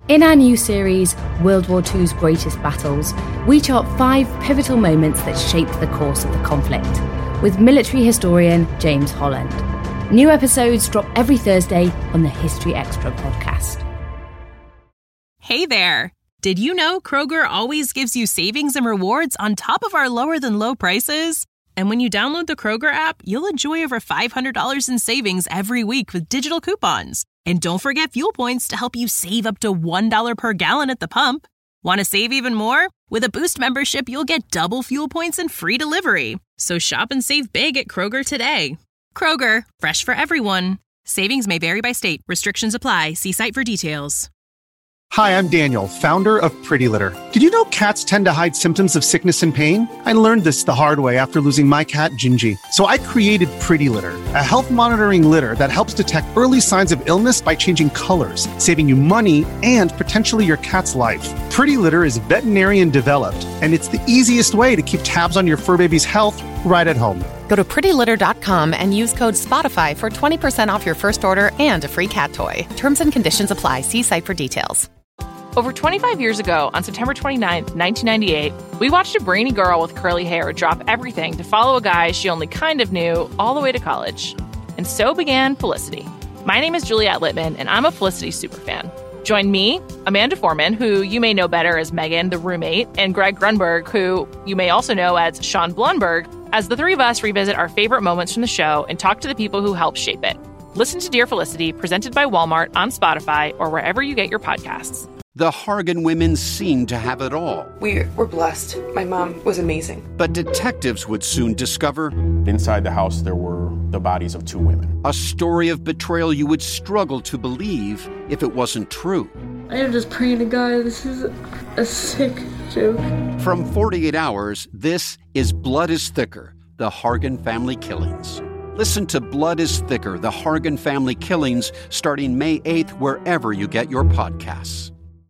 In our new series, World War II's Greatest Battles, we chart 5 pivotal moments that shaped the course of the conflict, with military historian James Holland. New episodes drop every Thursday on the History Extra podcast. Hey there! Did you know Kroger always gives you savings and rewards on top of our lower-than-low prices? And when you download the Kroger app, you'll enjoy over $500 in savings every week with digital coupons. And don't forget fuel points to help you save up to $1 per gallon at the pump. Want to save even more? With a Boost membership, you'll get double fuel points and free delivery. So shop and save big at Kroger today. Kroger, fresh for everyone. Savings may vary by state. Restrictions apply. See site for details. Hi, I'm Daniel, founder of Pretty Litter. Did you know cats tend to hide symptoms of sickness and pain? I learned this the hard way after losing my cat, Gingy. So I created Pretty Litter, a health monitoring litter that helps detect early signs of illness by changing colors, saving you money and potentially your cat's life. Pretty Litter is veterinarian developed, and it's the easiest way to keep tabs on your fur baby's health right at home. Go to prettylitter.com and use code SPOTIFY for 20% off your first order and a free cat toy. Terms and conditions apply. See site for details. Over 25 years ago, on September 29th, 1998, we watched a brainy girl with curly hair drop everything to follow a guy she only kind of knew all the way to college. And so began Felicity. My name is Juliette Littman, and I'm a Felicity superfan. Join me, Amanda Foreman, who you may know better as Megan, the roommate, and Greg Grunberg, who you may also know as Sean Blunberg, as the three of us revisit our favorite moments from the show and talk to the people who helped shape it. Listen to Dear Felicity, presented by Walmart on Spotify or wherever you get your podcasts. The Hargan women seemed to have it all. We were blessed. My mom was amazing. But detectives would soon discover... inside the house, there were the bodies of 2 women. A story of betrayal you would struggle to believe if it wasn't true. I am just praying to God, this is a sick joke. From 48 Hours, this is Blood is Thicker, The Hargan Family Killings. Listen to Blood is Thicker, The Hargan Family Killings, starting May 8th, wherever you get your podcasts.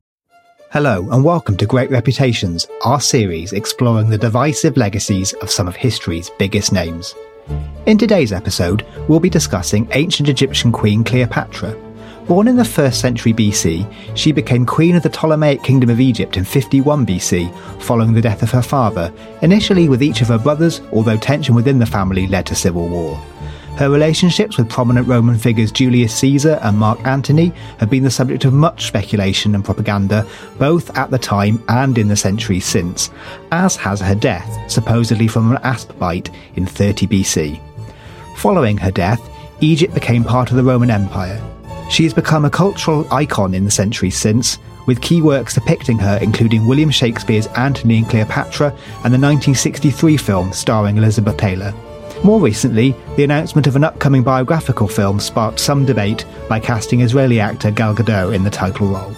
Hello and welcome to Great Reputations, our series exploring the divisive legacies of some of history's biggest names. In today's episode, we'll be discussing ancient Egyptian queen Cleopatra. Born in the 1st century BC, she became queen of the Ptolemaic Kingdom of Egypt in 51 BC, following the death of her father, initially with each of her brothers, although tension within the family led to civil war. Her relationships with prominent Roman figures Julius Caesar and Mark Antony have been the subject of much speculation and propaganda, both at the time and in the centuries since, as has her death, supposedly from an asp bite in 30 BC. Following her death, Egypt became part of the Roman Empire. She has become a cultural icon in the centuries since, with key works depicting her including William Shakespeare's Antony and Cleopatra and the 1963 film starring Elizabeth Taylor. More recently, the announcement of an upcoming biographical film sparked some debate by casting Israeli actor Gal Gadot in the title role.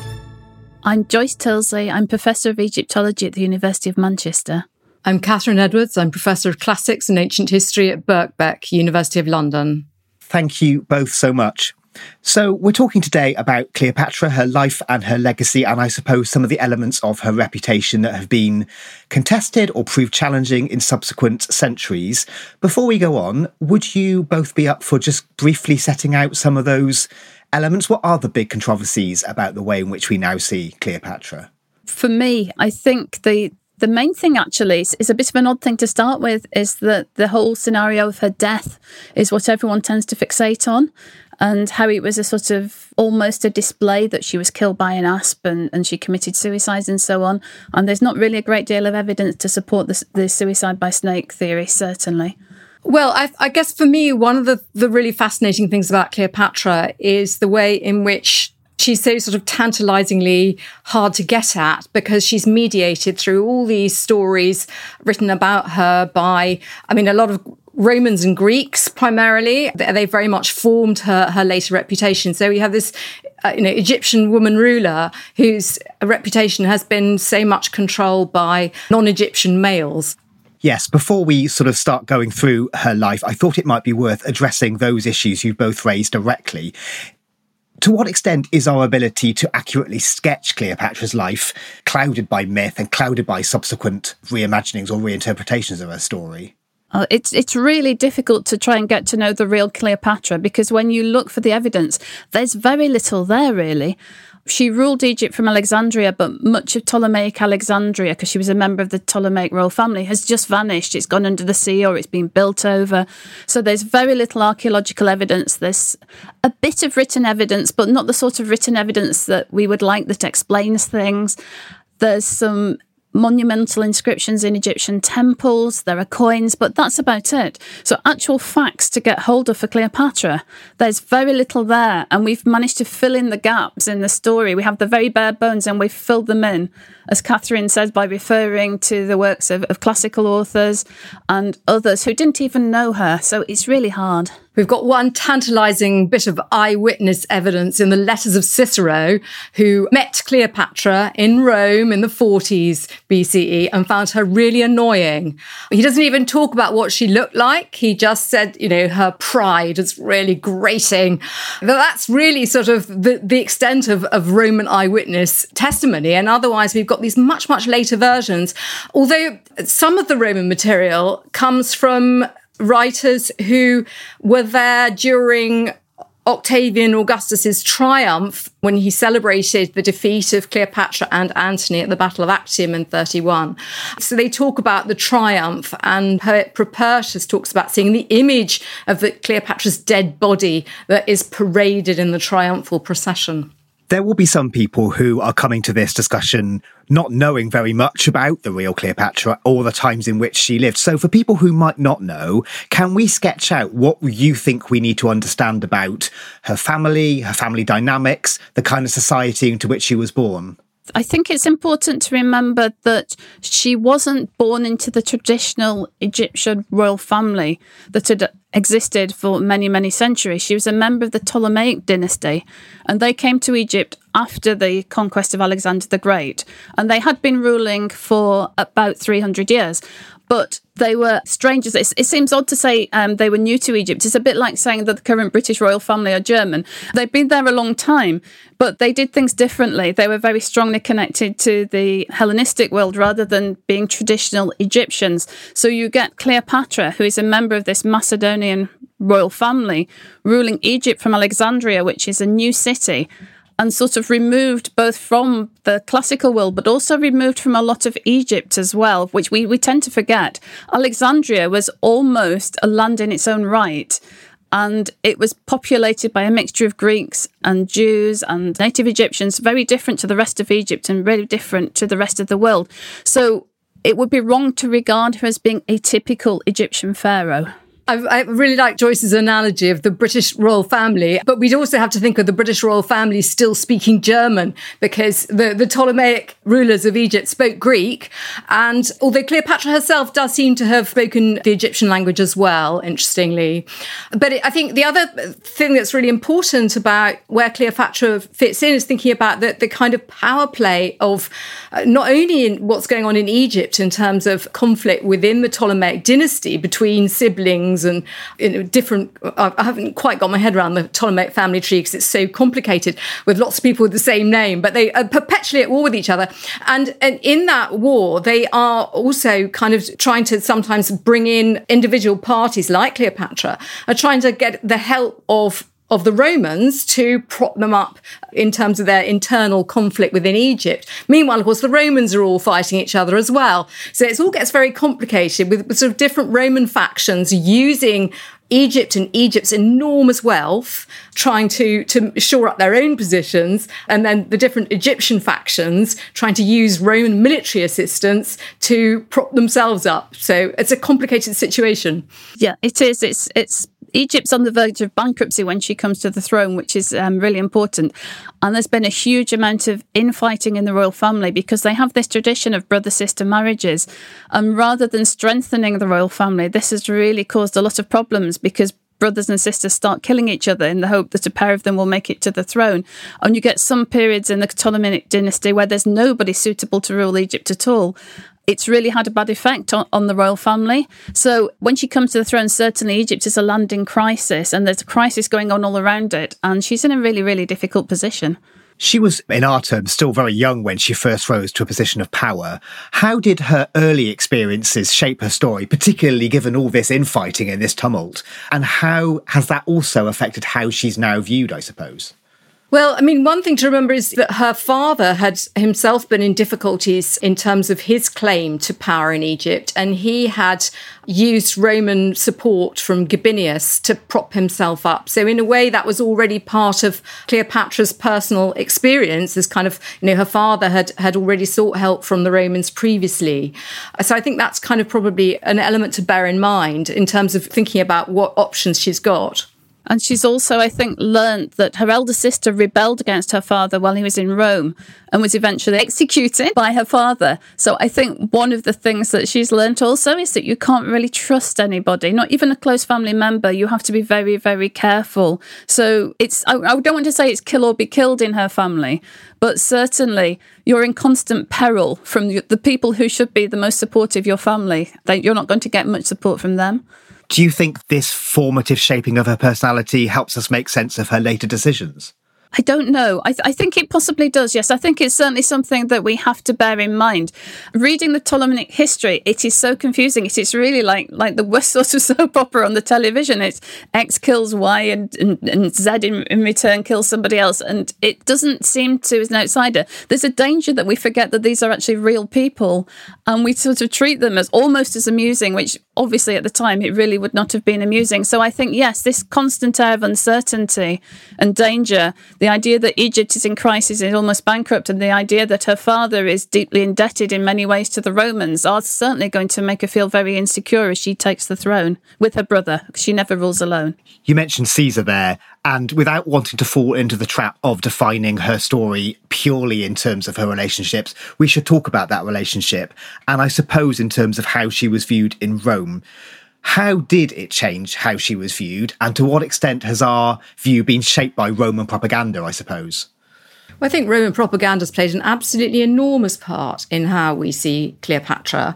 I'm Joyce Tilsley. I'm Professor of Egyptology at the University of Manchester. I'm Catherine Edwards. I'm Professor of Classics and Ancient History at Birkbeck, University of London. Thank you both so much. So we're talking today about Cleopatra, her life and her legacy, and I suppose some of the elements of her reputation that have been contested or proved challenging in subsequent centuries. Before we go on, would you both be up for just briefly setting out some of those elements? What are the big controversies about the way in which we now see Cleopatra? For me, I think the main thing actually is a bit of an odd thing to start with, is that the whole scenario of her death is what everyone tends to fixate on, and how it was a sort of almost a display that she was killed by an asp and she committed suicide and so on. And there's not really a great deal of evidence to support the suicide by snake theory, certainly. Well, I guess for me, one of the really fascinating things about Cleopatra is the way in which she's so sort of tantalizingly hard to get at, because she's mediated through all these stories written about her by, a lot of Romans and Greeks primarily. They very much formed her later reputation. So we have this Egyptian woman ruler whose reputation has been so much controlled by non-Egyptian males. Yes, before we sort of start going through her life, I thought it might be worth addressing those issues you both raised directly. To what extent is our ability to accurately sketch Cleopatra's life clouded by myth and clouded by subsequent reimaginings or reinterpretations of her story? It's really difficult to try and get to know the real Cleopatra, because when you look for the evidence, there's very little there, really. She ruled Egypt from Alexandria, but much of Ptolemaic Alexandria, because she was a member of the Ptolemaic royal family, has just vanished. It's gone under the sea or it's been built over. So there's very little archaeological evidence. There's a bit of written evidence, but not the sort of written evidence that we would like that explains things. There's some monumental inscriptions in Egyptian temples, there are coins, but that's about it. So actual facts to get hold of for Cleopatra, there's very little there, and we've managed to fill in the gaps in the story. We have the very bare bones and we've filled them in, as Catherine says, by referring to the works of classical authors and others who didn't even know her, so it's really hard. We've got one tantalising bit of eyewitness evidence in the letters of Cicero, who met Cleopatra in Rome in the 40s BCE and found her really annoying. He doesn't even talk about what she looked like. He just said, her pride is really grating. But that's really sort of the extent of Roman eyewitness testimony. And otherwise, we've got these much, much later versions. Although some of the Roman material comes from writers who were there during Octavian Augustus's triumph when he celebrated the defeat of Cleopatra and Antony at the Battle of Actium in 31. So they talk about the triumph, and poet Propertius talks about seeing the image of Cleopatra's dead body that is paraded in the triumphal procession. There will be some people who are coming to this discussion not knowing very much about the real Cleopatra or the times in which she lived. So for people who might not know, can we sketch out what you think we need to understand about her family dynamics, the kind of society into which she was born? I think it's important to remember that she wasn't born into the traditional Egyptian royal family that had existed for many, many centuries. She was a member of the Ptolemaic dynasty, and they came to Egypt after the conquest of Alexander the Great, and they had been ruling for about 300 years. But they were strangers. It seems odd to say they were new to Egypt. It's a bit like saying that the current British royal family are German. They've been there a long time, but they did things differently. They were very strongly connected to the Hellenistic world rather than being traditional Egyptians. So you get Cleopatra, who is a member of this Macedonian royal family, ruling Egypt from Alexandria, which is a new city, and sort of removed both from the classical world, but also removed from a lot of Egypt as well, which we tend to forget. Alexandria was almost a land in its own right, and it was populated by a mixture of Greeks and Jews and native Egyptians, very different to the rest of Egypt and really different to the rest of the world. So it would be wrong to regard her as being a typical Egyptian pharaoh. I really like Joyce's analogy of the British royal family, but we'd also have to think of the British royal family still speaking German, because the Ptolemaic rulers of Egypt spoke Greek. And although Cleopatra herself does seem to have spoken the Egyptian language as well, interestingly. But I think the other thing that's really important about where Cleopatra fits in is thinking about the kind of power play of not only in what's going on in Egypt in terms of conflict within the Ptolemaic dynasty between siblings and different. I haven't quite got my head around the Ptolemaic family tree because it's so complicated with lots of people with the same name, but they are perpetually at war with each other. And in that war, they are also kind of trying to sometimes bring in individual parties like Cleopatra, are trying to get the help of the Romans to prop them up in terms of their internal conflict within Egypt. Meanwhile, of course, the Romans are all fighting each other as well. So it all gets very complicated with sort of different Roman factions using Egypt and Egypt's enormous wealth, trying to shore up their own positions, and then the different Egyptian factions trying to use Roman military assistance to prop themselves up. So it's a complicated situation. Yeah, it is. It's Egypt's on the verge of bankruptcy when she comes to the throne, which is really important. And there's been a huge amount of infighting in the royal family because they have this tradition of brother-sister marriages. And rather than strengthening the royal family, this has really caused a lot of problems because brothers and sisters start killing each other in the hope that a pair of them will make it to the throne. And you get some periods in the Ptolemaic dynasty where there's nobody suitable to rule Egypt at all. It's really had a bad effect on the royal family. So when she comes to the throne, certainly Egypt is a land in crisis and there's a crisis going on all around it. And she's in a really, really difficult position. She was, in our terms, still very young when she first rose to a position of power. How did her early experiences shape her story, particularly given all this infighting and this tumult? And how has that also affected how she's now viewed, I suppose? Well, I mean, one thing to remember is that her father had himself been in difficulties in terms of his claim to power in Egypt, and he had used Roman support from Gabinius to prop himself up. So in a way, that was already part of Cleopatra's personal experience, as kind of, her father had already sought help from the Romans previously. So I think that's kind of probably an element to bear in mind in terms of thinking about what options she's got. And she's also, I think, learned that her elder sister rebelled against her father while he was in Rome and was eventually executed by her father. So I think one of the things that she's learned also is that you can't really trust anybody, not even a close family member. You have to be very, very careful. So I don't want to say it's kill or be killed in her family, but certainly you're in constant peril from the people who should be the most supportive of your family. You're not going to get much support from them. Do you think this formative shaping of her personality helps us make sense of her later decisions? I don't know. I think it possibly does, yes. I think it's certainly something that we have to bear in mind. Reading the Ptolemaic history, it is so confusing. It's really like the worst sort of soap opera on the television. It's X kills Y and Z in return kills somebody else. And it doesn't seem to, as an outsider, there's a danger that we forget that these are actually real people. And we sort of treat them as almost as amusing, which obviously at the time it really would not have been amusing. So I think, yes, this constant air of uncertainty and danger, the idea that Egypt is in crisis, is almost bankrupt, and the idea that her father is deeply indebted in many ways to the Romans are certainly going to make her feel very insecure as she takes the throne with her brother, because she never rules alone. You mentioned Caesar there, and without wanting to fall into the trap of defining her story purely in terms of her relationships, we should talk about that relationship, and I suppose in terms of how she was viewed in Rome. How did it change how she was viewed, and to what extent has our view been shaped by Roman propaganda, I suppose? Well, I think Roman propaganda has played an absolutely enormous part in how we see Cleopatra.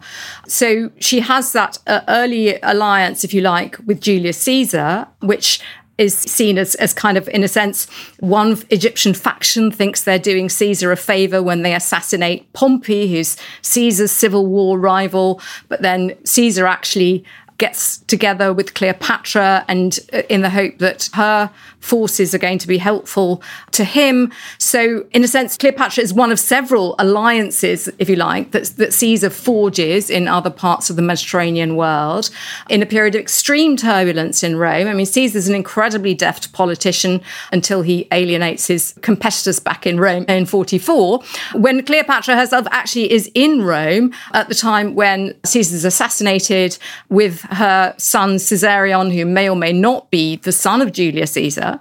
So she has that early alliance, if you like, with Julius Caesar, which is seen as kind of, in a sense, one Egyptian faction thinks they're doing Caesar a favour when they assassinate Pompey, who's Caesar's civil war rival. But then Caesar actually gets together with Cleopatra, and in the hope that her forces are going to be helpful to him. So in a sense, Cleopatra is one of several alliances, if you like, that Caesar forges in other parts of the Mediterranean world in a period of extreme turbulence in Rome. I mean, Caesar's an incredibly deft politician until he alienates his competitors back in Rome in 44, when Cleopatra herself actually is in Rome at the time when Caesar's assassinated, with her son Caesarion, who may or may not be the son of Julius Caesar.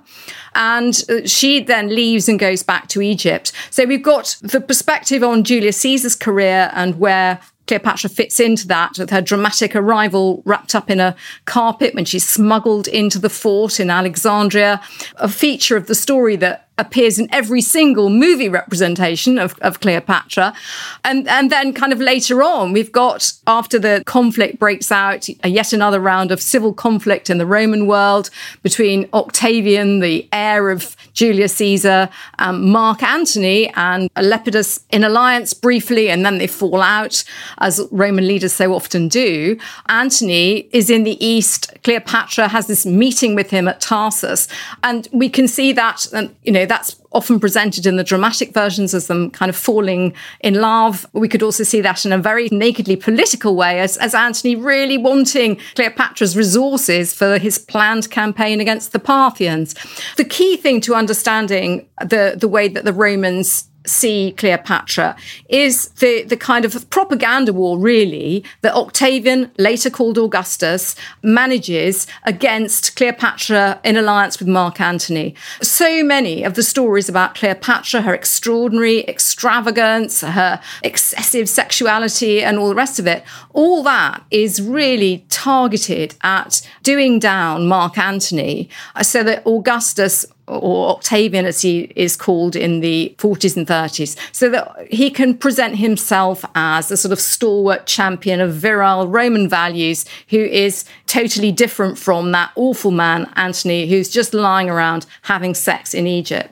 And she then leaves and goes back to Egypt. So we've got the perspective on Julius Caesar's career and where Cleopatra fits into that, with her dramatic arrival wrapped up in a carpet when she's smuggled into the fort in Alexandria, a feature of the story that appears in every single movie representation of Cleopatra. And then kind of later on, we've got, after the conflict breaks out, yet another round of civil conflict in the Roman world between Octavian, the heir of Julius Caesar, Mark Antony, and Lepidus in alliance briefly, and then they fall out, as Roman leaders so often do. Antony is in the east. Cleopatra has this meeting with him at Tarsus. And we can see that, that's often presented in the dramatic versions as them kind of falling in love. We could also see that in a very nakedly political way, as Antony really wanting Cleopatra's resources for his planned campaign against the Parthians. The key thing to understanding the way that the Romans see Cleopatra is the kind of propaganda war, really, that Octavian, later called Augustus, manages against Cleopatra in alliance with Mark Antony. So many of the stories about Cleopatra, her extraordinary extravagance, her excessive sexuality, and all the rest of it, all that is really targeted at doing down Mark Antony, so that Augustus, or Octavian as he is called in the 40s and 30s, so that he can present himself as a sort of stalwart champion of virile Roman values, who is totally different from that awful man, Antony, who's just lying around having sex in Egypt.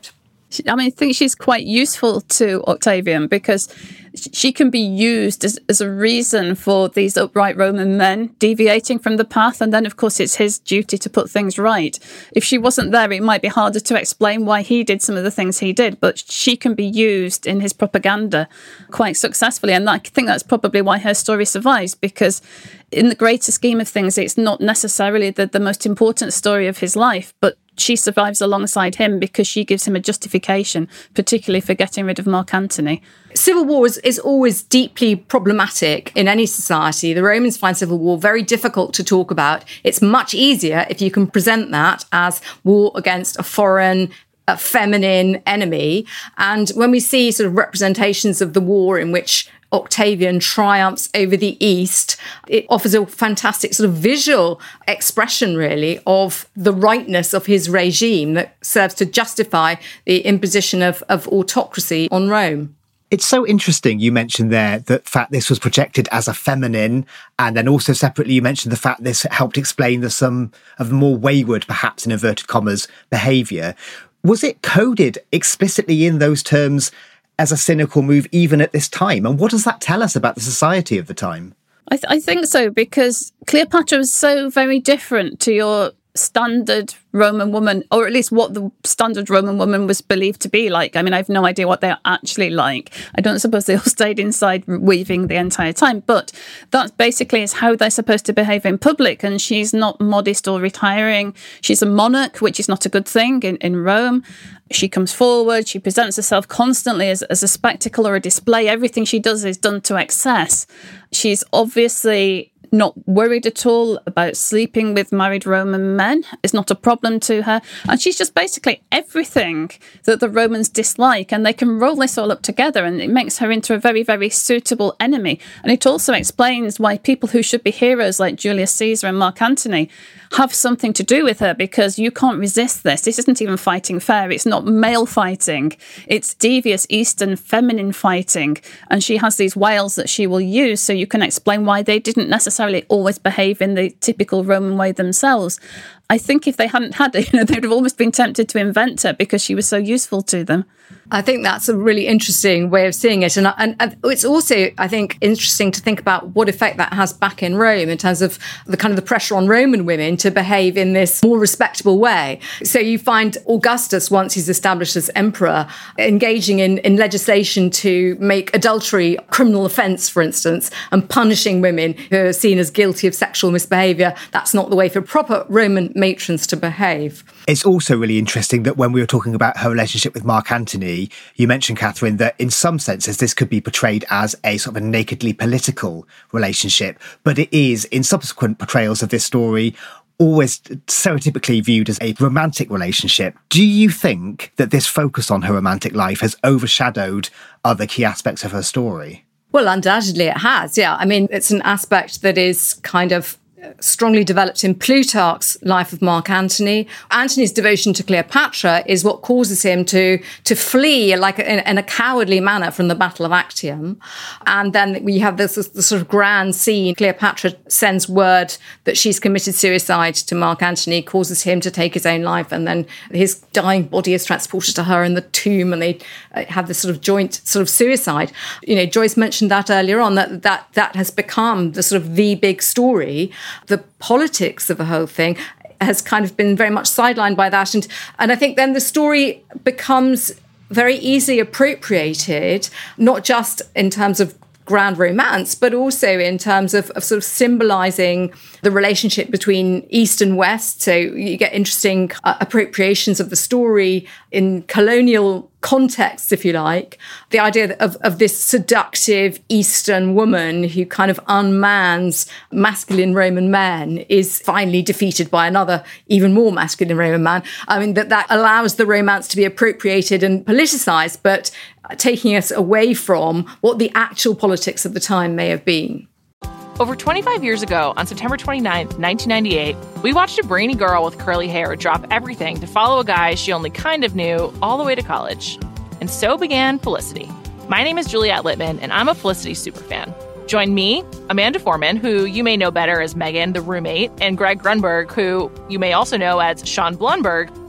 I think she's quite useful to Octavian because she can be used as a reason for these upright Roman men deviating from the path. And then, of course, it's his duty to put things right. If she wasn't there, it might be harder to explain why he did some of the things he did. But she can be used in his propaganda quite successfully. And I think that's probably why her story survives, because in the greater scheme of things, it's not necessarily the most important story of his life, but she survives alongside him because she gives him a justification, particularly for getting rid of Mark Antony. Civil war is always deeply problematic in any society. The Romans find civil war very difficult to talk about. It's much easier if you can present that as war against a foreign, a feminine enemy. And when we see sort of representations of the war in which Octavian triumphs over the East, it offers a fantastic sort of visual expression, really, of the rightness of his regime that serves to justify the imposition of autocracy on Rome. It's so interesting you mentioned there the fact this was projected as a feminine, and then also separately you mentioned the fact this helped explain some of the more wayward, perhaps in inverted commas, behaviour. Was it coded explicitly in those terms as a cynical move even at this time? And what does that tell us about the society of the time? I think so, because Cleopatra was so very different to your standard Roman woman, or at least what the standard Roman woman was believed to be like. I mean, I have no idea what they're actually like. I don't suppose they all stayed inside weaving the entire time, but that basically is how they're supposed to behave in public. And she's not modest or retiring. She's a monarch, which is not a good thing in Rome. She comes forward, she presents herself constantly as a spectacle or a display. Everything she does is done to excess. She's obviously not worried at all about sleeping with married Roman men. It's not a problem to her. And she's just basically everything that the Romans dislike. And they can roll this all up together, and it makes her into a very, very suitable enemy. And it also explains why people who should be heroes like Julius Caesar and Mark Antony have something to do with her, because you can't resist this. This isn't even fighting fair. It's not male fighting. It's devious Eastern feminine fighting. And she has these wiles that she will use, so you can explain why they didn't necessarily always behave in the typical Roman way themselves. I think if they hadn't had it, they'd have almost been tempted to invent her because she was so useful to them. I think that's a really interesting way of seeing it. And it's also, I think, interesting to think about what effect that has back in Rome in terms of the kind of the pressure on Roman women to behave in this more respectable way. So you find Augustus, once he's established as emperor, engaging in legislation to make adultery a criminal offence, for instance, and punishing women who are seen as guilty of sexual misbehaviour. That's not the way for proper Roman matrons to behave. It's also really interesting that when we were talking about her relationship with Mark Antony, you mentioned, Catherine, that in some senses this could be portrayed as a sort of a nakedly political relationship, but it is, in subsequent portrayals of this story, always stereotypically viewed as a romantic relationship. Do you think that this focus on her romantic life has overshadowed other key aspects of her story? Well, undoubtedly it has, yeah. I mean, it's an aspect that is kind of strongly developed in Plutarch's Life of Mark Antony. Antony's devotion to Cleopatra is what causes him to flee like in a cowardly manner from the Battle of Actium. And then we have this sort of grand scene. Cleopatra sends word that she's committed suicide to Mark Antony, causes him to take his own life, and then his dying body is transported to her in the tomb, and they have this sort of joint sort of suicide. Joyce mentioned that earlier on, that has become the sort of the big story. The politics of the whole thing has kind of been very much sidelined by that. And I think then the story becomes very easily appropriated, not just in terms of grand romance, but also in terms of sort of symbolising the relationship between East and West. So you get interesting appropriations of the story in colonial contexts, if you like. The idea of this seductive Eastern woman who kind of unmans masculine Roman men is finally defeated by another even more masculine Roman man. I mean, that allows the romance to be appropriated and politicised, but taking us away from what the actual politics of the time may have been. Over 25 years ago, on September 29th, 1998, we watched a brainy girl with curly hair drop everything to follow a guy she only kind of knew all the way to college. And so began Felicity. My name is Juliette Littman, and I'm a Felicity superfan. Join me, Amanda Foreman, who you may know better as Megan, the roommate, and Greg Grunberg, who you may also know as Sean Blumberg,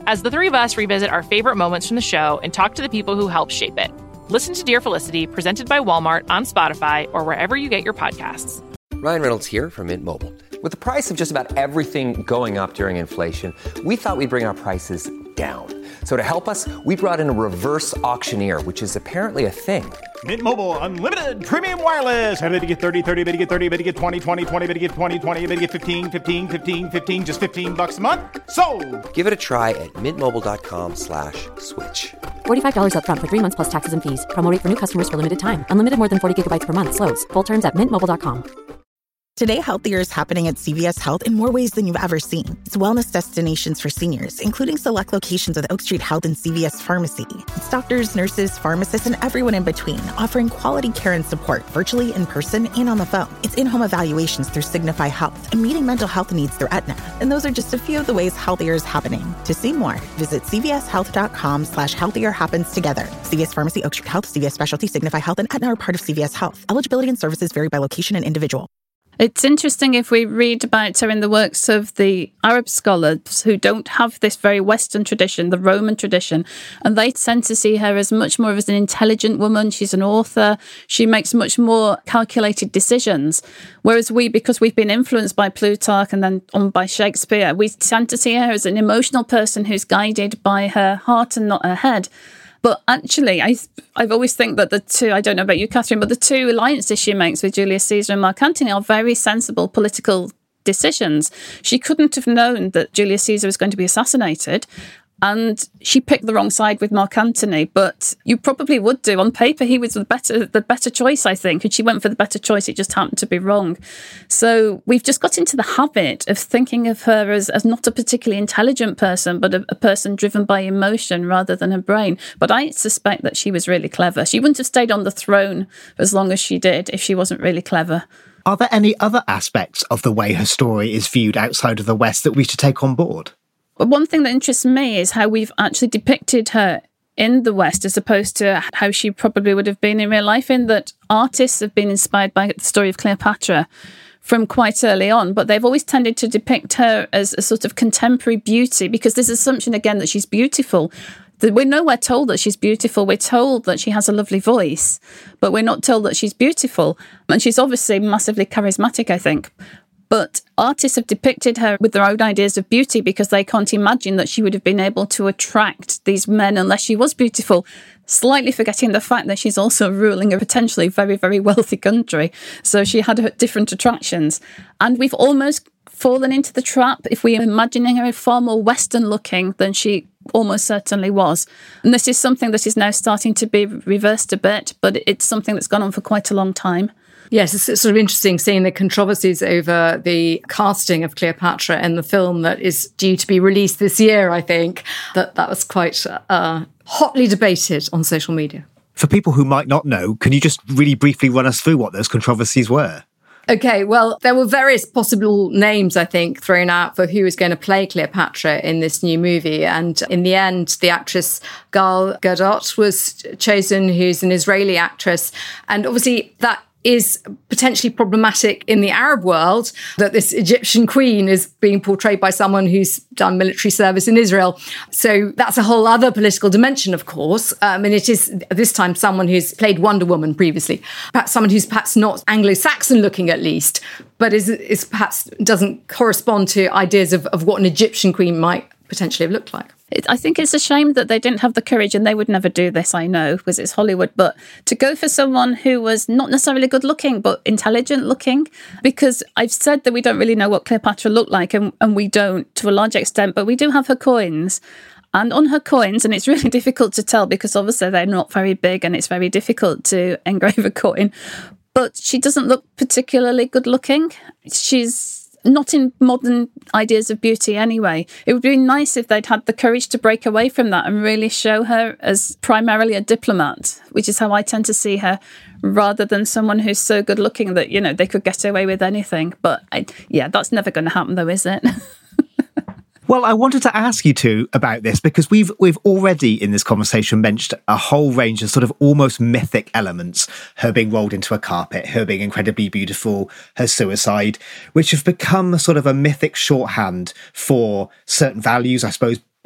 as the three of us revisit our favorite moments from the show and talk to the people who helped shape it. Listen to Dear Felicity, presented by Walmart on Spotify or wherever you get your podcasts. Ryan Reynolds here from Mint Mobile. With the price of just about everything going up during inflation, we thought we'd bring our prices down. So to help us, we brought in a reverse auctioneer, which is apparently a thing. Mint Mobile Unlimited Premium Wireless. How to get 30, 30, bit to get 30, bit to get 20, 20, 20, bit to get 20, 20, bit to get 15, 15, 15, 15, just $15 a month? Sold! Give it a try at mintmobile.com/switch. $45 up front for 3 months plus taxes and fees. Promo rate for new customers for limited time. Unlimited more than 40 gigabytes per month. Slows full terms at mintmobile.com. Today, Healthier is happening at CVS Health in more ways than you've ever seen. It's wellness destinations for seniors, including select locations with Oak Street Health and CVS Pharmacy. It's doctors, nurses, pharmacists, and everyone in between, offering quality care and support virtually, in person, and on the phone. It's in-home evaluations through Signify Health and meeting mental health needs through Aetna. And those are just a few of the ways Healthier is happening. To see more, visit cvshealth.com/healthier happens together. CVS Pharmacy, Oak Street Health, CVS Specialty, Signify Health, and Aetna are part of CVS Health. Eligibility and services vary by location and individual. It's interesting if we read about her in the works of the Arab scholars who don't have this very Western tradition, the Roman tradition, and they tend to see her as much more as an intelligent woman. She's an author. She makes much more calculated decisions. Whereas we, because we've been influenced by Plutarch and then on by Shakespeare, we tend to see her as an emotional person who's guided by her heart and not her head. But actually, I've always think that the two, I don't know about you, Catherine, but the two alliances she makes with Julius Caesar and Mark Antony are very sensible political decisions. She couldn't have known that Julius Caesar was going to be assassinated, and she picked the wrong side with Mark Antony, but you probably would do. On paper, he was the better choice, I think, and she went for the better choice. It just happened to be wrong. So we've just got into the habit of thinking of her as not a particularly intelligent person, but a person driven by emotion rather than her brain. But I suspect that she was really clever. She wouldn't have stayed on the throne as long as she did if she wasn't really clever. Are there any other aspects of the way her story is viewed outside of the West that we should take on board? But one thing that interests me is how we've actually depicted her in the West as opposed to how she probably would have been in real life, in that artists have been inspired by the story of Cleopatra from quite early on, but they've always tended to depict her as a sort of contemporary beauty because there's assumption again that she's beautiful. We're nowhere told that she's beautiful. We're told that she has a lovely voice, but we're not told that she's beautiful. And she's obviously massively charismatic, I think. But artists have depicted her with their own ideas of beauty because they can't imagine that she would have been able to attract these men unless she was beautiful, slightly forgetting the fact that she's also ruling a potentially very, very wealthy country. So she had different attractions. And we've almost fallen into the trap if we're imagining her far more Western looking than she almost certainly was. And this is something that is now starting to be reversed a bit, but it's something that's gone on for quite a long time. Yes, it's sort of interesting seeing the controversies over the casting of Cleopatra in the film that is due to be released this year, I think. That was quite hotly debated on social media. For people who might not know, can you just really briefly run us through what those controversies were? Okay, well, there were various possible names, I think, thrown out for who was going to play Cleopatra in this new movie. And in the end, the actress Gal Gadot was chosen, who's an Israeli actress. And obviously that is potentially problematic in the Arab world, that this Egyptian queen is being portrayed by someone who's done military service in Israel. So that's a whole other political dimension, of course. And it is this time someone who's played Wonder Woman previously, perhaps someone who's perhaps not Anglo-Saxon looking at least, but is perhaps doesn't correspond to ideas of what an Egyptian queen might potentially have looked like. I think it's a shame that they didn't have the courage, and they would never do this, I know, because it's Hollywood, but to go for someone who was not necessarily good looking, but intelligent looking, because I've said that we don't really know what Cleopatra looked like, and we don't to a large extent, but we do have her coins. And on her coins, and it's really difficult to tell because obviously they're not very big and it's very difficult to engrave a coin, but she doesn't look particularly good looking. She's not in modern ideas of beauty anyway. It would be nice if they'd had the courage to break away from that and really show her as primarily a diplomat, which is how I tend to see her, rather than someone who's so good looking that, you know, they could get away with anything. But that's never going to happen though, is it? Well, I wanted to ask you two about this because we've already in this conversation mentioned a whole range of sort of almost mythic elements, her being rolled into a carpet, her being incredibly beautiful, her suicide, which have become sort of a mythic shorthand for certain values, I suppose,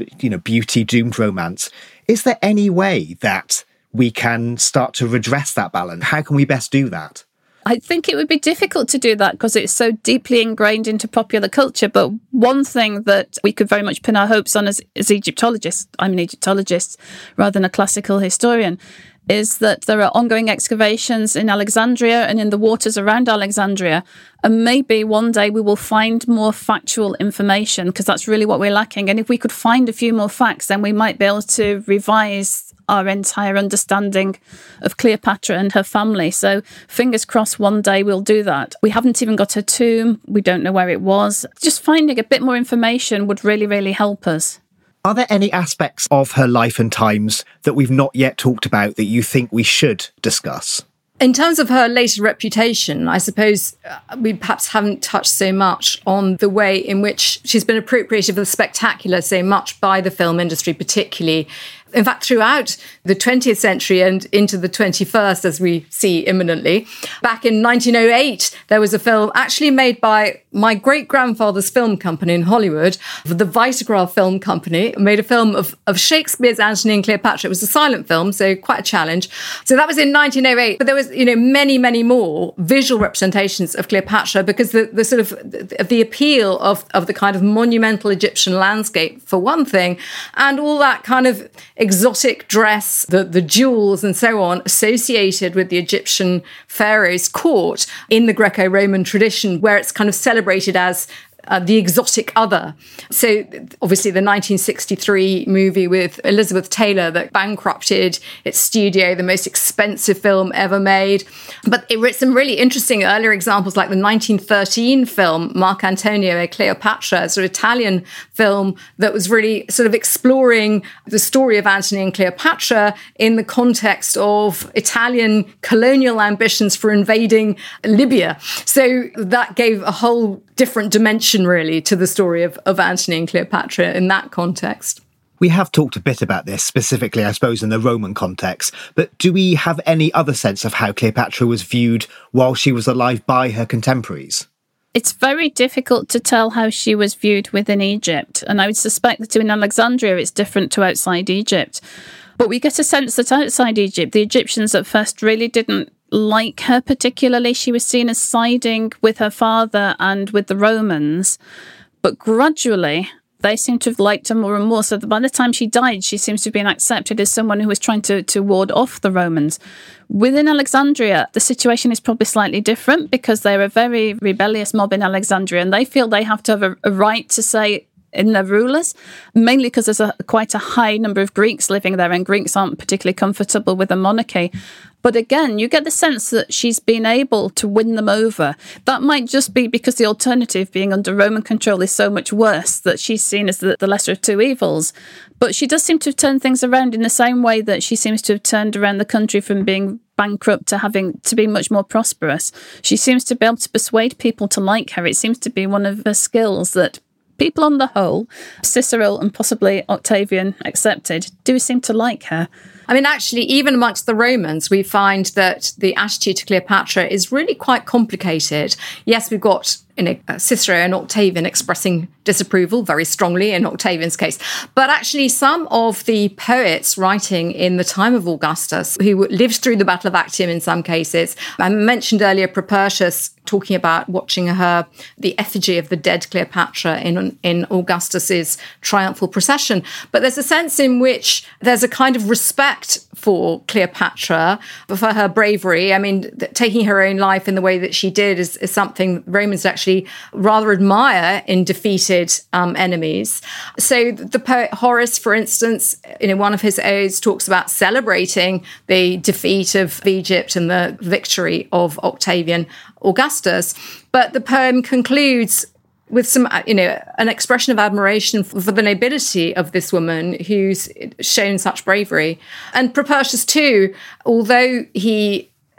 beauty doomed romance. Is there any way that we can start to redress that balance? How can we best do that? I think it would be difficult to do that because it's so deeply ingrained into popular culture. But one thing that we could very much pin our hopes on as Egyptologists, I'm an Egyptologist rather than a classical historian, is that there are ongoing excavations in Alexandria and in the waters around Alexandria. And maybe one day we will find more factual information because that's really what we're lacking. And if we could find a few more facts, then we might be able to revise our entire understanding of Cleopatra and her family. So fingers crossed one day we'll do that. We haven't even got her tomb. We don't know where it was. Just finding a bit more information would really, really help us. Are there any aspects of her life and times that we've not yet talked about that you think we should discuss? In terms of her later reputation, I suppose we perhaps haven't touched so much on the way in which she's been appropriated for the spectacular so much by the film industry, particularly. In fact, throughout the 20th century and into the 21st, as we see imminently. Back in 1908, there was a film actually made by my great-grandfather's film company in Hollywood, the Vitagraph Film Company, made a film of Shakespeare's Antony and Cleopatra. It was a silent film, so quite a challenge. So that was in 1908. But there was, many, many more visual representations of Cleopatra because the sort of the appeal of the kind of monumental Egyptian landscape, for one thing, and all that kind of exotic dress, the jewels and so on associated with the Egyptian pharaoh's court in the Greco-Roman tradition, where it's kind of celebrated as the exotic other. So obviously the 1963 movie with Elizabeth Taylor that bankrupted its studio, the most expensive film ever made. But it wrote some really interesting earlier examples like the 1913 film Marc Antonio e Cleopatra, a sort of Italian film that was really sort of exploring the story of Antony and Cleopatra in the context of Italian colonial ambitions for invading Libya. So that gave a whole different dimension, really, to the story of Antony and Cleopatra in that context. We have talked a bit about this, specifically, I suppose, in the Roman context, but do we have any other sense of how Cleopatra was viewed while she was alive by her contemporaries? It's very difficult to tell how she was viewed within Egypt, and I would suspect that in Alexandria it's different to outside Egypt. But we get a sense that outside Egypt, the Egyptians at first really didn't like her particularly. She was seen as siding with her father and with the Romans, but gradually they seem to have liked her more and more. So by the time she died, she seems to have been accepted as someone who was trying to ward off the Romans. Within Alexandria, the situation is probably slightly different because they're a very rebellious mob in Alexandria and they feel they have to have a right to say in their rulers, mainly because there's quite a high number of Greeks living there and Greeks aren't particularly comfortable with a monarchy. But again, you get the sense that she's been able to win them over. That might just be because the alternative, being under Roman control, is so much worse that she's seen as the lesser of two evils. But she does seem to have turned things around in the same way that she seems to have turned around the country from being bankrupt to having to be much more prosperous. She seems to be able to persuade people to like her. It seems to be one of her skills that people on the whole, Cicero and possibly Octavian accepted, do seem to like her. I mean, actually, even amongst the Romans, we find that the attitude to Cleopatra is really quite complicated. Yes, we've got Cicero and Octavian expressing disapproval very strongly in Octavian's case. But actually, some of the poets writing in the time of Augustus, who lived through the Battle of Actium in some cases, I mentioned earlier Propertius talking about watching the effigy of the dead Cleopatra in Augustus's triumphal procession. But there's a sense in which there's a kind of respect for Cleopatra, for her bravery. I mean, taking her own life in the way that she did is something Romans actually rather admire in defeated enemies. So the poet Horace, for instance, in one of his odes, talks about celebrating the defeat of Egypt and the victory of Octavian Augustus. But the poem concludes with some, an expression of admiration for the nobility of this woman who's shown such bravery. And Propertius too, although he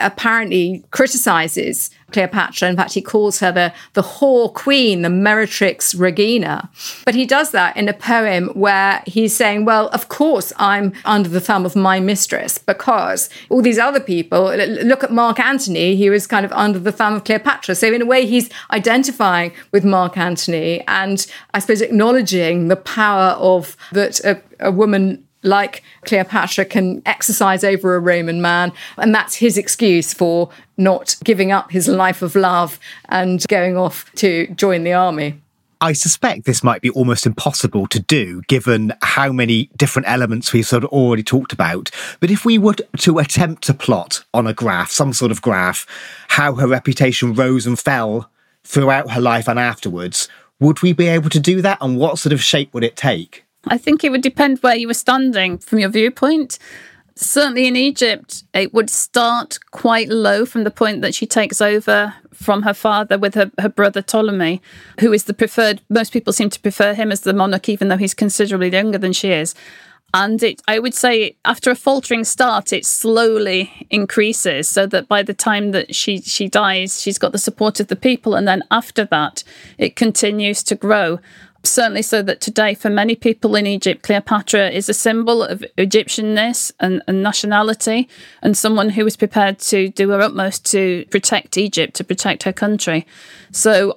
apparently criticizes Cleopatra. In fact, he calls her the whore queen, the meretrix regina. But he does that in a poem where he's saying, well, of course I'm under the thumb of my mistress, because all these other people, look at Mark Antony, he was kind of under the thumb of Cleopatra. So in a way, he's identifying with Mark Antony and I suppose acknowledging the power of that a woman like Cleopatra can exercise over a Roman man. And that's his excuse for not giving up his life of love and going off to join the army. I suspect this might be almost impossible to do, given how many different elements we've sort of already talked about. But if we were to attempt to plot on a graph, some sort of graph, how her reputation rose and fell throughout her life and afterwards, would we be able to do that? And what sort of shape would it take? I think it would depend where you were standing from your viewpoint. Certainly in Egypt, it would start quite low from the point that she takes over from her father with her brother Ptolemy, who is the preferred. Most people seem to prefer him as the monarch, even though he's considerably younger than she is. And I would say after a faltering start, it slowly increases so that by the time that she dies, she's got the support of the people. And then after that, it continues to grow. Certainly so that today, for many people in Egypt, Cleopatra is a symbol of Egyptianness and nationality, and someone who was prepared to do her utmost to protect Egypt, to protect her country. So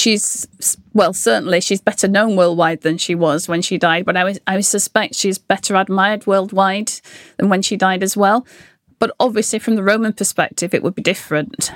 certainly she's better known worldwide than she was when she died, but I suspect she's better admired worldwide than when she died as well. But obviously from the Roman perspective, it would be different.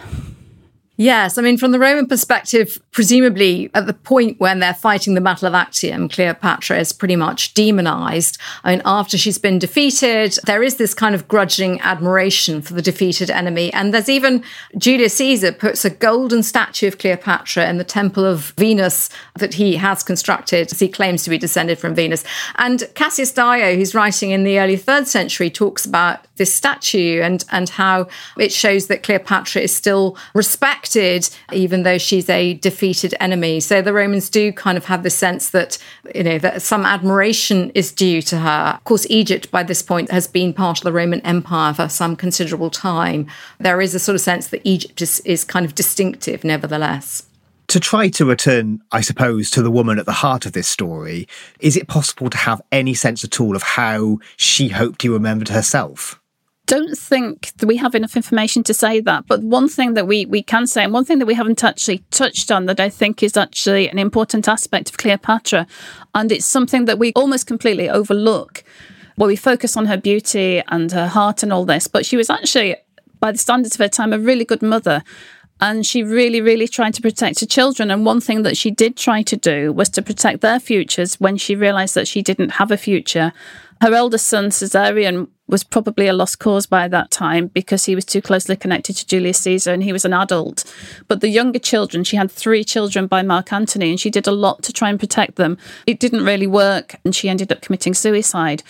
Yes, I mean, from the Roman perspective, presumably at the point when they're fighting the Battle of Actium, Cleopatra is pretty much demonized. I mean, after she's been defeated, there is this kind of grudging admiration for the defeated enemy. And there's even Julius Caesar puts a golden statue of Cleopatra in the temple of Venus that he has constructed, as he claims to be descended from Venus. And Cassius Dio, who's writing in the early 3rd century, talks about this statue and how it shows that Cleopatra is still respected, even though she's a defeated enemy. So the Romans do kind of have the sense that, that some admiration is due to her. Of course, Egypt by this point has been part of the Roman Empire for some considerable time. There is a sort of sense that Egypt is kind of distinctive, nevertheless. To try to return, I suppose, to the woman at the heart of this story, is it possible to have any sense at all of how she hoped you remembered herself? Don't think that we have enough information to say that. But one thing that we can say, and one thing that we haven't actually touched on that I think is actually an important aspect of Cleopatra, and it's something that we almost completely overlook, where we focus on her beauty and her heart and all this, but she was actually, by the standards of her time, a really good mother. And she really, really tried to protect her children. And one thing that she did try to do was to protect their futures when she realised that she didn't have a future. Her eldest son, Caesarion, was probably a lost cause by that time because he was too closely connected to Julius Caesar and he was an adult. But the younger children, she had 3 children by Mark Antony and she did a lot to try and protect them. It didn't really work and she ended up committing suicide.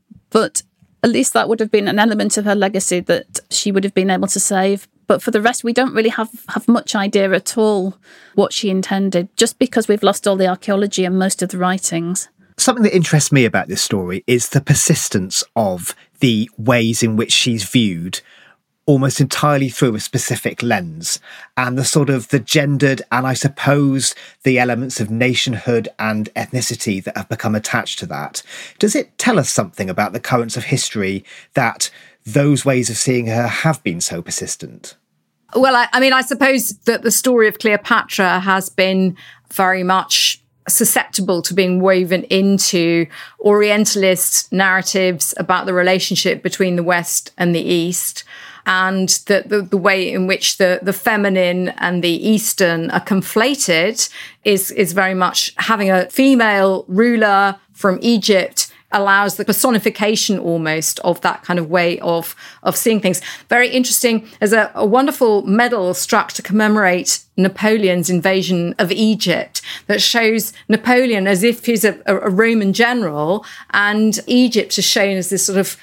But at least that would have been an element of her legacy that she would have been able to save. But for the rest, we don't really have much idea at all what she intended, just because we've lost all the archaeology and most of the writings. Something that interests me about this story is the persistence of the ways in which she's viewed almost entirely through a specific lens, and the sort of the gendered and I suppose the elements of nationhood and ethnicity that have become attached to that. Does it tell us something about the currents of history that those ways of seeing her have been so persistent? Well, I suppose that the story of Cleopatra has been very much susceptible to being woven into Orientalist narratives about the relationship between the West and the East, and the way in which the feminine and the Eastern are conflated is very much having a female ruler from Egypt allows the personification almost of that kind of way of seeing things. Very interesting. There's a wonderful medal struck to commemorate Napoleon's invasion of Egypt that shows Napoleon as if he's a Roman general, and Egypt is shown as this sort of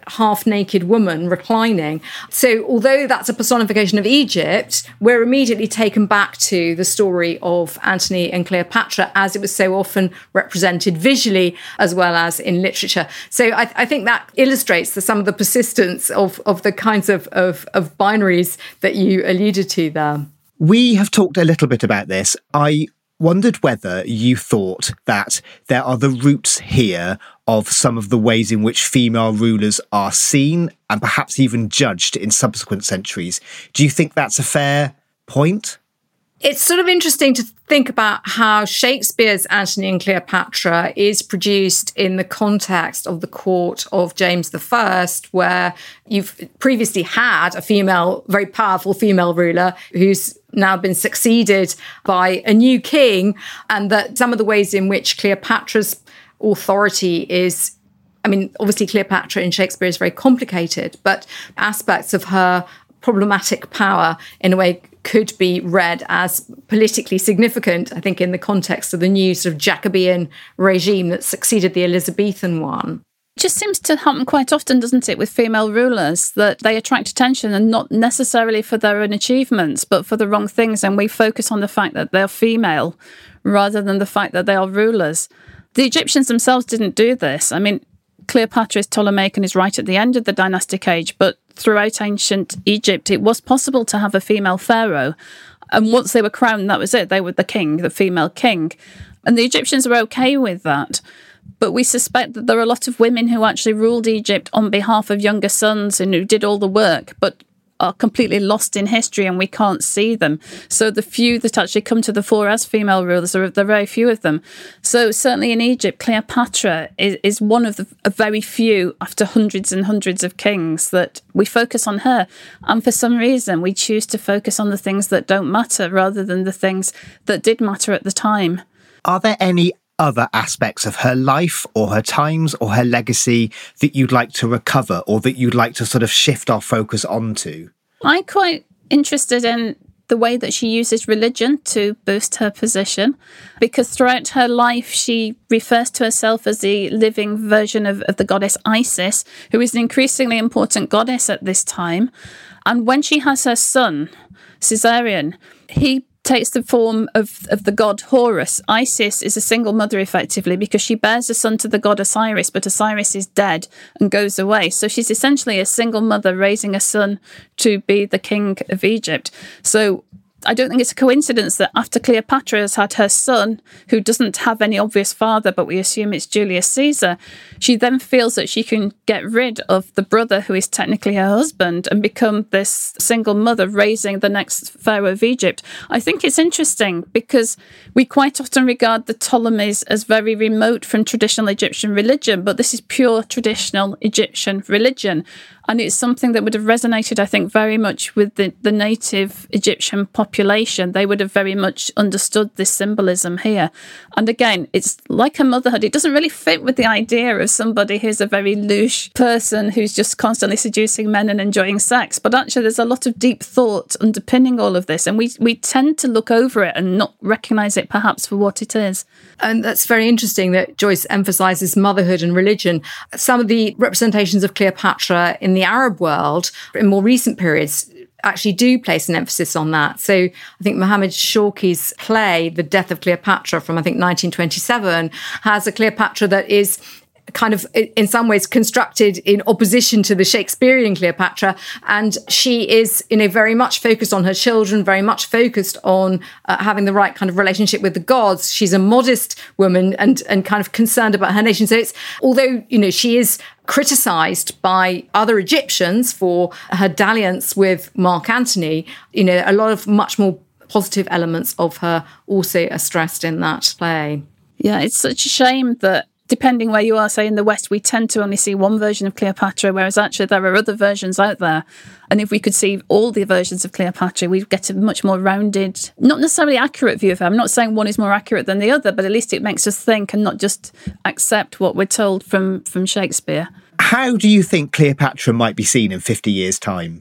half-naked woman reclining. So although that's a personification of Egypt, we're immediately taken back to the story of Antony and Cleopatra as it was so often represented visually as well as in literature. So I think that illustrates some of the persistence of the kinds of binaries that you alluded to there. We have talked a little bit about this. I wondered whether you thought that there are the roots here of some of the ways in which female rulers are seen and perhaps even judged in subsequent centuries. Do you think that's a fair point? It's sort of interesting to think about how Shakespeare's Antony and Cleopatra is produced in the context of the court of James I, where you've previously had a very powerful female ruler who's now been succeeded by a new king, and that some of the ways in which Cleopatra's authority is, obviously Cleopatra in Shakespeare is very complicated, but aspects of her problematic power in a way could be read as politically significant, I think, in the context of the new sort of Jacobean regime that succeeded the Elizabethan one. It just seems to happen quite often, doesn't it, with female rulers, that they attract attention and not necessarily for their own achievements, but for the wrong things. And we focus on the fact that they're female rather than the fact that they are rulers. The Egyptians themselves didn't do this. Cleopatra is Ptolemaic and is right at the end of the dynastic age, but throughout ancient Egypt, it was possible to have a female pharaoh. And once they were crowned, that was it. They were the king, the female king. And the Egyptians were okay with that. But we suspect that there are a lot of women who actually ruled Egypt on behalf of younger sons and who did all the work, but are completely lost in history and we can't see them. So the few that actually come to the fore as female rulers, there are very few of them. So certainly in Egypt, Cleopatra is one of the very few, after hundreds and hundreds of kings, that we focus on her. And for some reason, we choose to focus on the things that don't matter rather than the things that did matter at the time. Are there any other aspects of her life or her times or her legacy that you'd like to recover or that you'd like to sort of shift our focus onto? I'm quite interested in the way that she uses religion to boost her position, because throughout her life she refers to herself as the living version of the goddess Isis, who is an increasingly important goddess at this time. And when she has her son, Caesarion, he takes the form of the god Horus. Isis is a single mother, effectively, because she bears a son to the god Osiris, but Osiris is dead and goes away. So she's essentially a single mother raising a son to be the king of Egypt. So I don't think it's a coincidence that after Cleopatra has had her son, who doesn't have any obvious father, but we assume it's Julius Caesar, she then feels that she can get rid of the brother who is technically her husband and become this single mother raising the next pharaoh of Egypt. I think it's interesting because we quite often regard the Ptolemies as very remote from traditional Egyptian religion, but this is pure traditional Egyptian religion. And it's something that would have resonated, I think, very much with the native Egyptian population. They would have very much understood this symbolism here. And again, it's like a motherhood. It doesn't really fit with the idea of somebody who's a very louche person who's just constantly seducing men and enjoying sex. But actually, there's a lot of deep thought underpinning all of this. And we tend to look over it and not recognise it perhaps for what it is. And that's very interesting that Joyce emphasises motherhood and religion. Some of the representations of Cleopatra in the Arab world in more recent periods actually do place an emphasis on that. So I think Mohammed Shawky's play, The Death of Cleopatra from, I think, 1927, has a Cleopatra that is kind of in some ways constructed in opposition to the Shakespearean Cleopatra. And she is, very much focused on her children, very much focused on having the right kind of relationship with the gods. She's a modest woman and kind of concerned about her nation. So it's, although, she is criticised by other Egyptians for her dalliance with Mark Antony, a lot of much more positive elements of her also are stressed in that play. Yeah, it's such a shame that depending where you are, say in the West, we tend to only see one version of Cleopatra, whereas actually there are other versions out there. And if we could see all the versions of Cleopatra, we'd get a much more rounded, not necessarily accurate view of her. I'm not saying one is more accurate than the other, but at least it makes us think and not just accept what we're told from Shakespeare. How do you think Cleopatra might be seen in 50 years' time?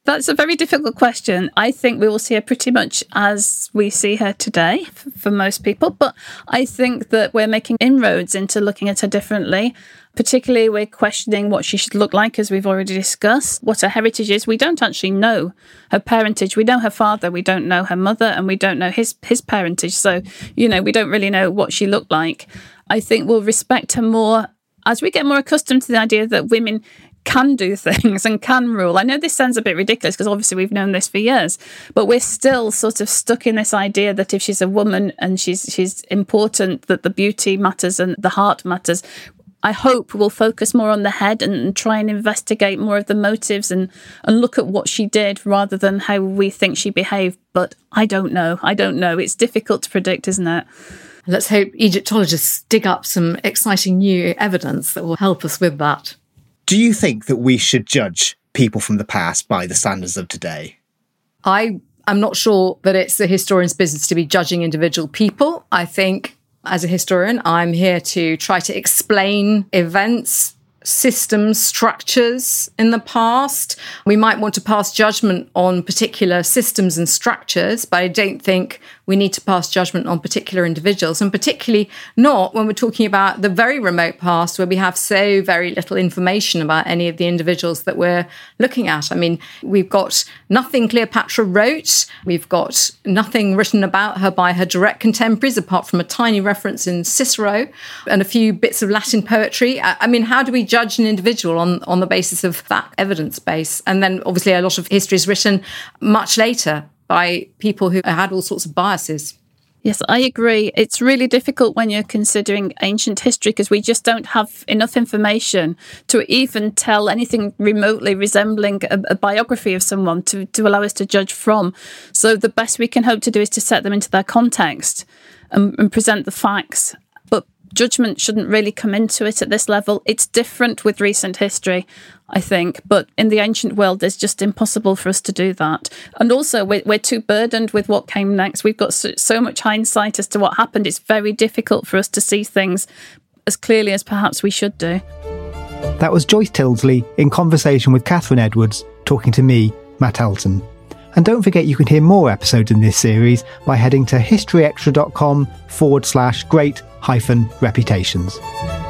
That's a very difficult question. I think we will see her pretty much as we see her today for most people, but I think that we're making inroads into looking at her differently. Particularly, we're questioning what she should look like, as we've already discussed, what her heritage is. We don't actually know her parentage. We know her father, we don't know her mother, and we don't know his parentage. So, we don't really know what she looked like. I think we'll respect her more as we get more accustomed to the idea that women can do things and can rule. I know this sounds a bit ridiculous because obviously we've known this for years, but we're still sort of stuck in this idea that if she's a woman and she's important, that the beauty matters and the heart matters. I hope we'll focus more on the head and try and investigate more of the motives and look at what she did rather than how we think she behaved. But I don't know. It's difficult to predict, isn't it? Let's hope Egyptologists dig up some exciting new evidence that will help us with that. Do you think that we should judge people from the past by the standards of today? I'm not sure that it's the historian's business to be judging individual people. I think as a historian, I'm here to try to explain events, systems, structures in the past. We might want to pass judgment on particular systems and structures, but I don't think we need to pass judgment on particular individuals, and particularly not when we're talking about the very remote past where we have so very little information about any of the individuals that we're looking at. I mean, we've got nothing Cleopatra wrote. We've got nothing written about her by her direct contemporaries, apart from a tiny reference in Cicero and a few bits of Latin poetry. I mean, how do we judge an individual on the basis of that evidence base? And then obviously a lot of history is written much later by people who had all sorts of biases. Yes, I agree. It's really difficult when you're considering ancient history because we just don't have enough information to even tell anything remotely resembling a biography of someone to allow us to judge from. So the best we can hope to do is to set them into their context and present the facts. But judgment shouldn't really come into it at this level. It's different with recent history, I think, but in the ancient world, it's just impossible for us to do that. And also, we're too burdened with what came next. We've got so much hindsight as to what happened. It's very difficult for us to see things as clearly as perhaps we should do. That was Joyce Tyldesley in conversation with Catherine Edwards, talking to me, Matt Elton. And don't forget you can hear more episodes in this series by heading to historyextra.com/great-reputations.